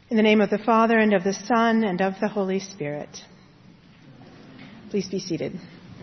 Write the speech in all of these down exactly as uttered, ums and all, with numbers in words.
In the name of the Father, and of the Son, and of the Holy Spirit. Please be seated.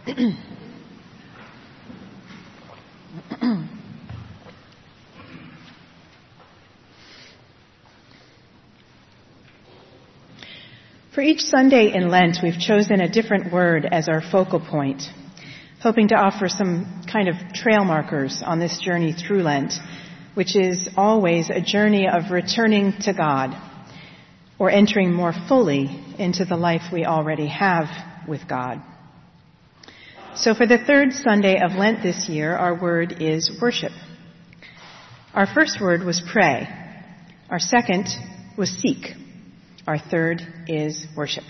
For each Sunday in Lent, we've chosen a different word as our focal point, hoping to offer some kind of trail markers on this journey through Lent, which is always a journey of returning to God, or entering more fully into the life we already have with God. So for the third Sunday of Lent this year, our word is worship. Our first word was pray. Our second was seek. Our third is worship.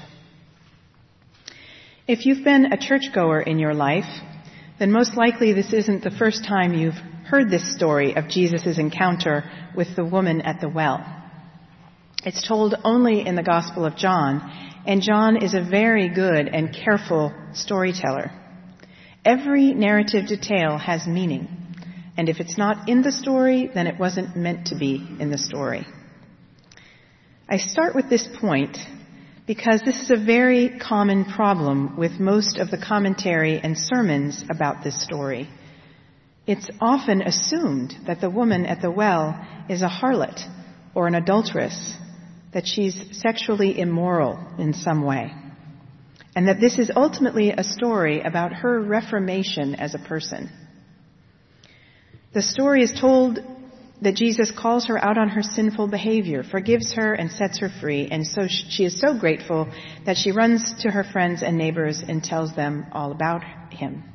If you've been a churchgoer in your life, then most likely this isn't the first time you've heard this story of Jesus' encounter with the woman at the well. It's told only in the Gospel of John, and John is a very good and careful storyteller. Every narrative detail has meaning, and if it's not in the story, then it wasn't meant to be in the story. I start with this point because this is a very common problem with most of the commentary and sermons about this story. It's often assumed that the woman at the well is a harlot or an adulteress, that she's sexually immoral in some way, and that this is ultimately a story about her reformation as a person. The story is told that Jesus calls her out on her sinful behavior, forgives her, and sets her free, and so she is so grateful that she runs to her friends and neighbors and tells them all about him.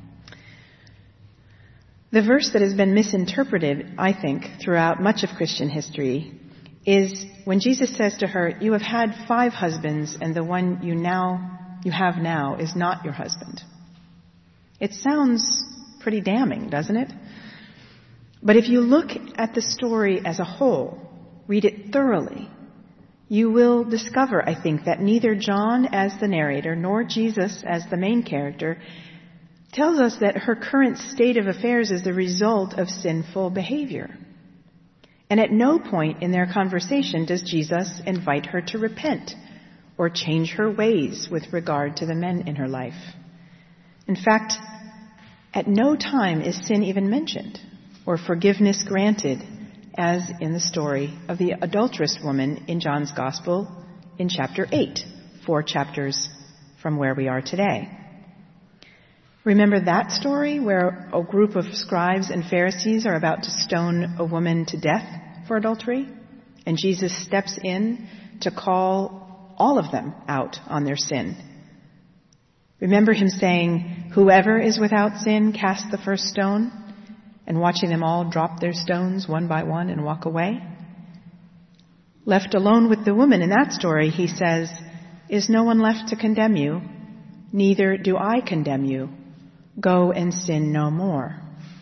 The verse that has been misinterpreted, I think, throughout much of Christian history is when Jesus says to her, "You have had five husbands, and the one you now you have now is not your husband." It sounds pretty damning, doesn't it? But if you look at the story as a whole, read it thoroughly, you will discover, I think, that neither John as the narrator nor Jesus as the main character tells us that her current state of affairs is the result of sinful behavior. And at no point in their conversation does Jesus invite her to repent or change her ways with regard to the men in her life. In fact, at no time is sin even mentioned or forgiveness granted, as in the story of the adulterous woman in John's Gospel in chapter eight, four chapters from where we are today. Remember that story where a group of scribes and Pharisees are about to stone a woman to death for adultery? And Jesus steps in to call all of them out on their sin. Remember him saying, "Whoever is without sin, cast the first stone," and watching them all drop their stones one by one and walk away? Left alone with the woman in that story, he says, "Is no one left to condemn you? Neither do I condemn you. Go and sin no more."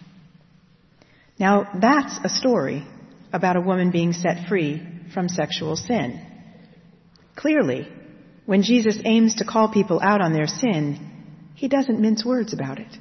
Now that's a story about a woman being set free from sexual sin. Clearly, when Jesus aims to call people out on their sin, he doesn't mince words about it.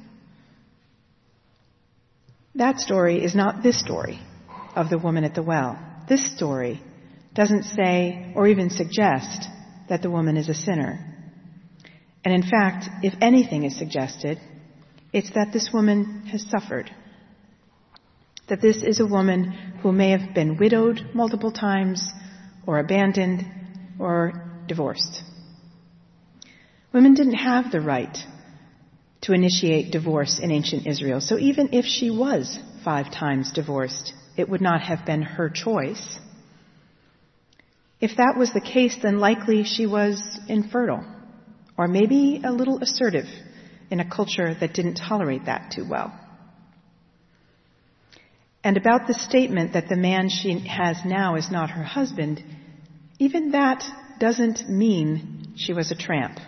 That story is not this story of the woman at the well. This story doesn't say or even suggest that the woman is a sinner. And in fact, if anything is suggested, it's that this woman has suffered. That this is a woman who may have been widowed multiple times, or abandoned, or divorced. Women didn't have the right to initiate divorce in ancient Israel, so even if she was five times divorced, it would not have been her choice. If that was the case, then likely she was infertile, or maybe a little assertive in a culture that didn't tolerate that too well. And about the statement that the man she has now is not her husband, even that doesn't mean she was a tramp.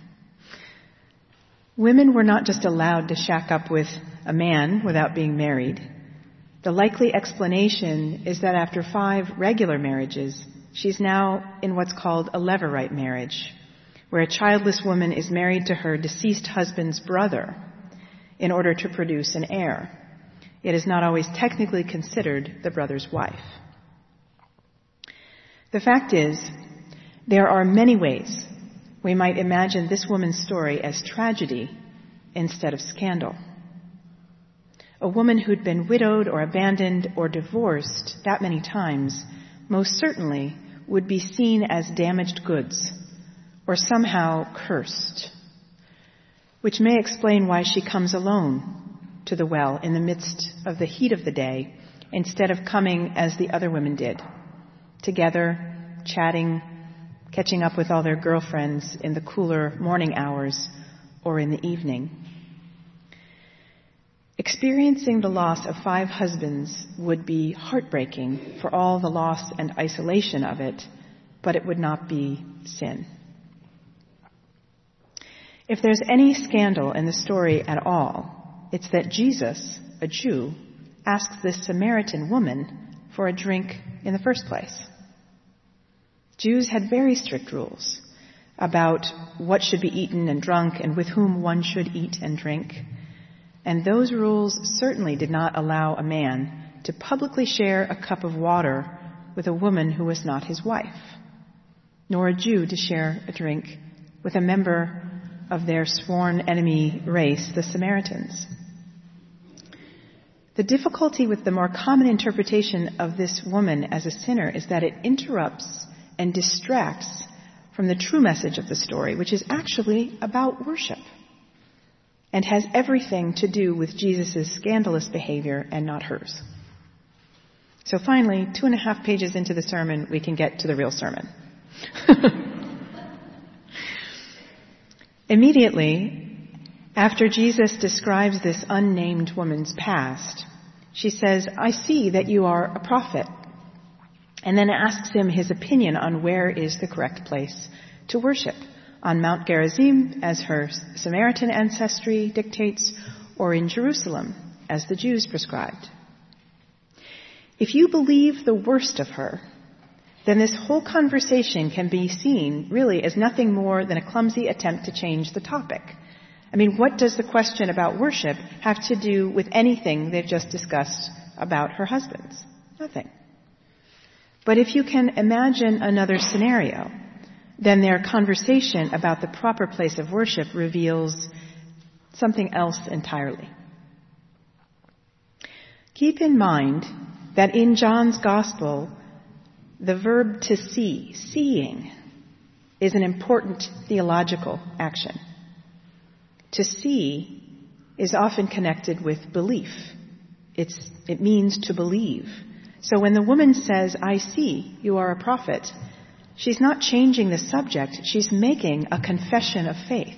Women were not just allowed to shack up with a man without being married. The likely explanation is that after five regular marriages, she's now in what's called a levirate marriage, where a childless woman is married to her deceased husband's brother in order to produce an heir. It is not always technically considered the brother's wife. The fact is There are many ways we might imagine this woman's story as tragedy instead of scandal. A woman who'd been widowed or abandoned or divorced that many times most certainly would be seen as damaged goods or somehow cursed, which may explain why she comes alone to the well in the midst of the heat of the day instead of coming as the other women did, together, chatting, catching up with all their girlfriends in the cooler morning hours or in the evening. Experiencing the loss of five husbands would be heartbreaking for all the loss and isolation of it, but it would not be sin. If there's any scandal in the story at all, it's that Jesus, a Jew, asks this Samaritan woman for a drink in the first place. Jews had very strict rules about what should be eaten and drunk and with whom one should eat and drink. And those rules certainly did not allow a man to publicly share a cup of water with a woman who was not his wife, nor a Jew to share a drink with a member of their sworn enemy race, the Samaritans. The difficulty with the more common interpretation of this woman as a sinner is that it interrupts and distracts from the true message of the story, which is actually about worship and has everything to do with Jesus' scandalous behavior and not hers. So finally, two and a half pages into the sermon, we can get to the real sermon. Immediately, after Jesus describes this unnamed woman's past, she says, "I see that you are a prophet," and then asks him his opinion on where is the correct place to worship, on Mount Gerizim, as her Samaritan ancestry dictates, or in Jerusalem, as the Jews prescribed. If you believe the worst of her, then this whole conversation can be seen really as nothing more than a clumsy attempt to change the topic. I mean, what does the question about worship have to do with anything they've just discussed about her husbands? Nothing. But if you can imagine another scenario, then their conversation about the proper place of worship reveals something else entirely. Keep in mind that in John's Gospel, the verb to see, seeing, is an important theological action. To see is often connected with belief. It's, it means to believe. So when the woman says, "I see you are a prophet," she's not changing the subject, she's making a confession of faith.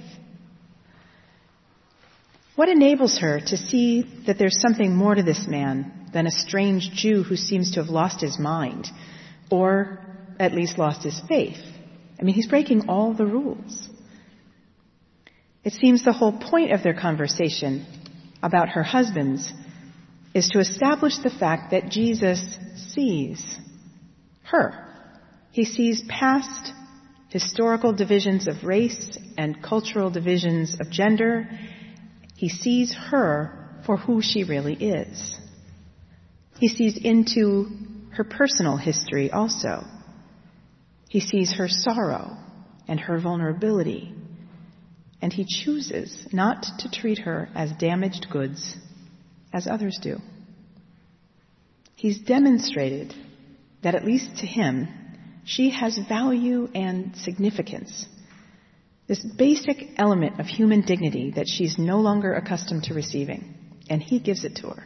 What enables her to see that there's something more to this man than a strange Jew who seems to have lost his mind, or at least lost his faith? I mean, he's breaking all the rules. It seems the whole point of their conversation about her husbands is to establish the fact that Jesus sees her. He sees past historical divisions of race and cultural divisions of gender. He sees her for who she really is. He sees into her personal history also. He sees her sorrow and her vulnerability. And he chooses not to treat her as damaged goods as others do. He's demonstrated that, at least to him, she has value and significance, this basic element of human dignity that she's no longer accustomed to receiving, and he gives it to her.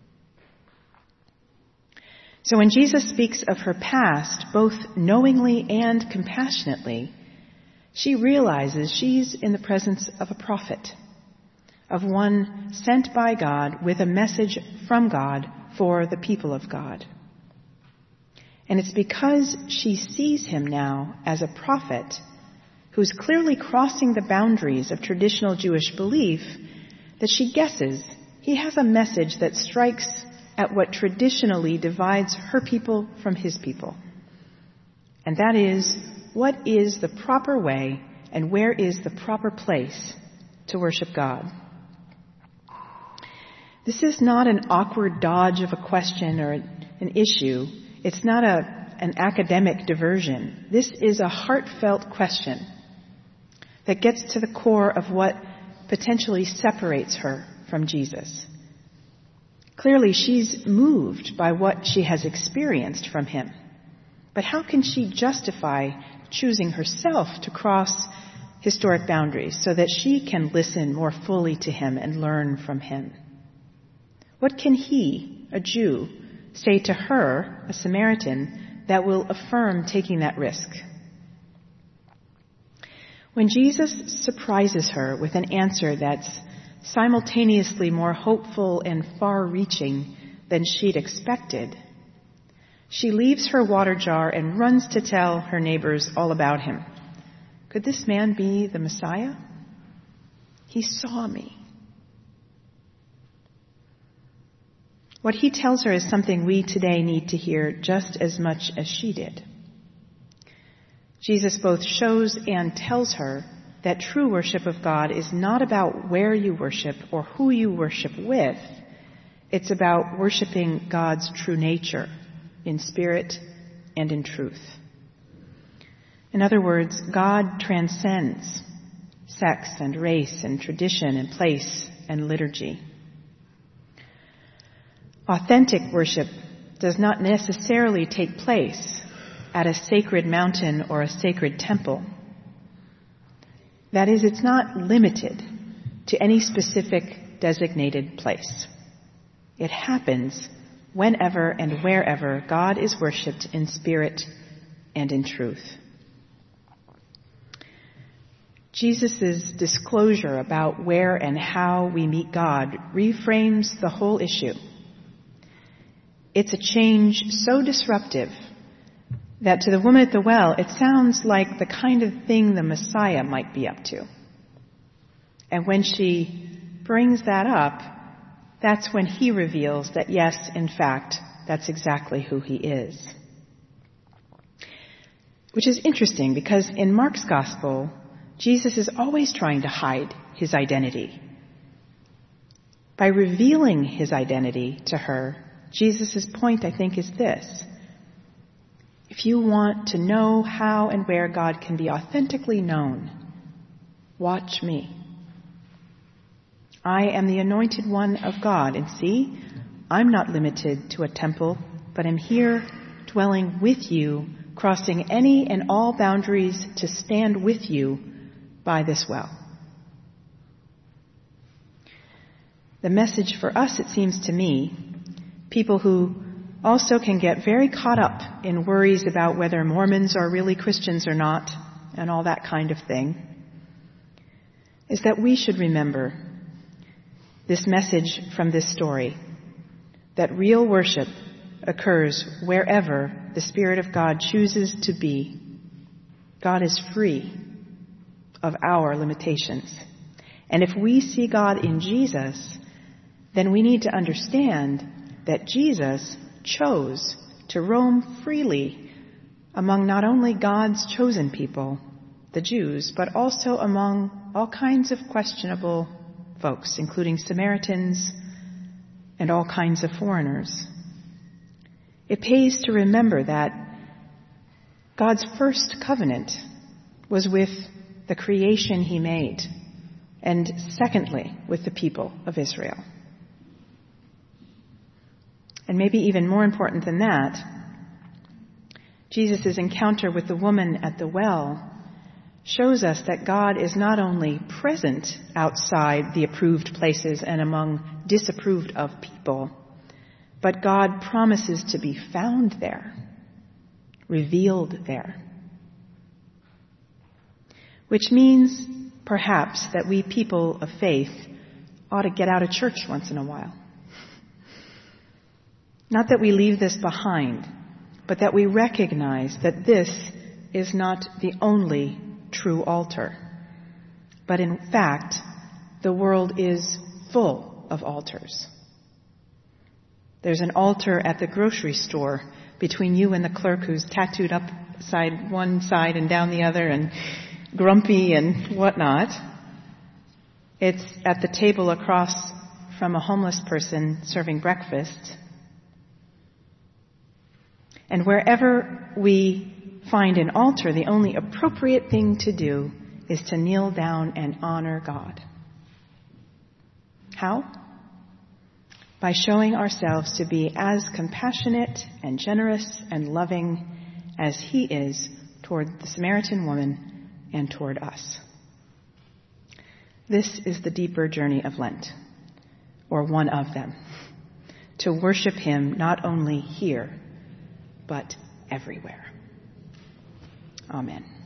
So when Jesus speaks of her past, both knowingly and compassionately, she realizes she's in the presence of a prophet, of one sent by God with a message from God for the people of God. And it's because she sees him now as a prophet who's clearly crossing the boundaries of traditional Jewish belief that she guesses he has a message that strikes at what traditionally divides her people from his people. And that is, what is the proper way and where is the proper place to worship God? This is not an awkward dodge of a question or an issue. It's not a, an academic diversion. This is a heartfelt question that gets to the core of what potentially separates her from Jesus. Clearly, she's moved by what she has experienced from him. But how can she justify choosing herself to cross historic boundaries so that she can listen more fully to him and learn from him? What can he, a Jew, say to her, a Samaritan, that will affirm taking that risk? When Jesus surprises her with an answer that's simultaneously more hopeful and far-reaching than she'd expected, she leaves her water jar and runs to tell her neighbors all about him. Could this man be the Messiah? He saw me. What he tells her is something we today need to hear just as much as she did. Jesus both shows and tells her that true worship of God is not about where you worship or who you worship with. It's about worshiping God's true nature in spirit and in truth. In other words, God transcends sex and race and tradition and place and liturgy. Authentic worship does not necessarily take place at a sacred mountain or a sacred temple. That is, it's not limited to any specific designated place. It happens whenever and wherever God is worshipped in spirit and in truth. Jesus' disclosure about where and how we meet God reframes the whole issue. It's a change so disruptive that to the woman at the well, it sounds like the kind of thing the Messiah might be up to. And when she brings that up, that's when he reveals that yes, in fact, that's exactly who he is. Which is interesting because in Mark's gospel, Jesus is always trying to hide his identity. By revealing his identity to her, Jesus' point, I think, is this. If you want to know how and where God can be authentically known, watch me. I am the anointed one of God, and see, I'm not limited to a temple, but am here dwelling with you, crossing any and all boundaries to stand with you by this well. The message for us, it seems to me, people who also can get very caught up in worries about whether Mormons are really Christians or not, and all that kind of thing, is that we should remember this message from this story, that real worship occurs wherever the Spirit of God chooses to be. God is free of our limitations. And if we see God in Jesus, then we need to understand that Jesus chose to roam freely among not only God's chosen people, the Jews, but also among all kinds of questionable folks, including Samaritans and all kinds of foreigners. It pays to remember that God's first covenant was with the creation he made, and secondly, with the people of Israel. And maybe even more important than that, Jesus' encounter with the woman at the well shows us that God is not only present outside the approved places and among disapproved of people, but God promises to be found there, revealed there. Which means, perhaps, that we people of faith ought to get out of church once in a while. Not that we leave this behind, but that we recognize that this is not the only true altar. But in fact, the world is full of altars. There's an altar at the grocery store between you and the clerk who's tattooed up side one side and down the other and grumpy and whatnot. It's at the table across from a homeless person serving breakfast. And wherever we find an altar, the only appropriate thing to do is to kneel down and honor God. How? By showing ourselves to be as compassionate and generous and loving as He is toward the Samaritan woman and toward us. This is the deeper journey of Lent, or one of them, to worship Him not only here, but everywhere. Amen.